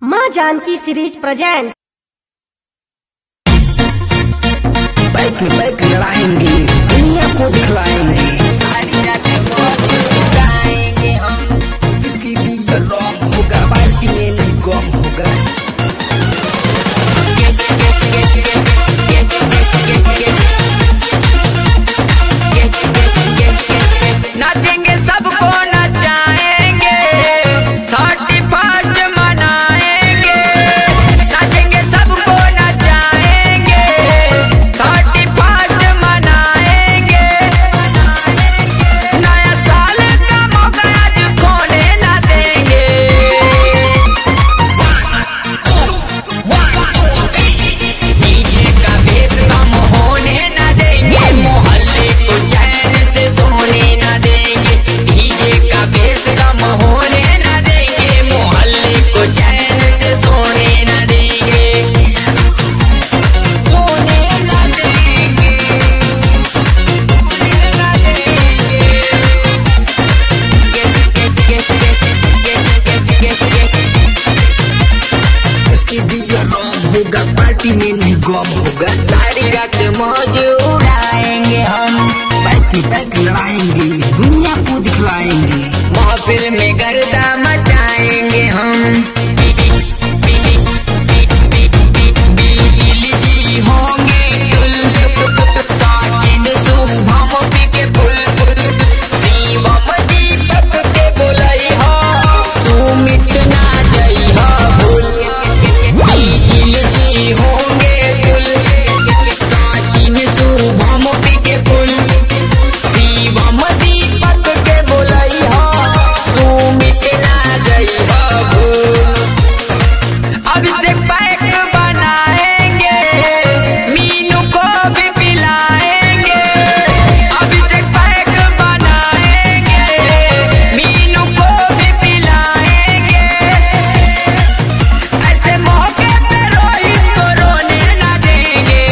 माँ Janaki series present. Back में back लड़ाएंगे, दुनिया को दिखलाएंगे, किसी भी रॉन्ग होगा, पार्टी में नहीं गम होगा। नाचेंगे सबको नचाएंगे, 31st मनाएंगे। नाचेंगे सबको नचाएंगे, 31st मनाएंगे। नया साल का मौका आज खोने ना देंगे। डीजे का बेस कम होने ना देंगे, मोहल्ले को चैन से सोने ना देंगे। डीजे का बेस कम होने ना देंगे, मोहल्ले को चैन से सोने ना देंगे। सोने ना देंगे, सोने ना देंगे। इसके दिया रॉन्ग होगा, पार्टी में नहीं गम होगा। सारी रात मौज उड़ाएंगे हम, बैक में बैक लड़ाएंगे, दुनिया को दिखलाएंगे। महफिल में गर्दा मचाएंगे हम। बिजली होंगे गुल, साजिद शुभम पी के फुल, शिवम दीपक के बोलई हो, सुमित ना जई हो भूल। बिजली होंगे गुल, साजिद शुभम पी के फुल, शिवम दीपक के बोलई हो, सुमित ना जई हो भूल। अब से पैक बनाएंगे, मीनू को भी पिलाएंगे। अब से पैक बनाएंगे, मीनू को भी पिलाएंगे। ऐसे मौके पे रोहित को रोने ना देंगे।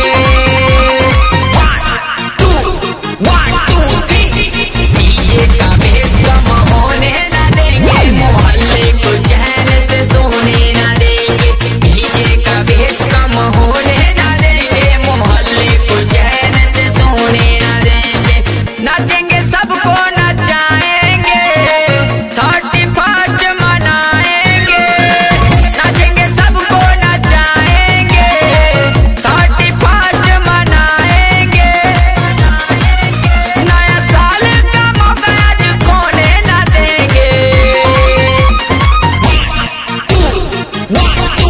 1 2 3 डीजे का बेस कम होने ना देंगे, मोहल्ले को चैन से सोने ना देंगे। डीजे का बेस कम होने ना देंगे, मोहल्ले को चैन से सोने ना देंगे। नाचेंगे सबको नचाएंगे, 31st मनाएंगे। नाचेंगे सबको नचाएंगे, 31st मनाएंगे। नया साल का मौका आज खोने ना देंगे। 1 2 1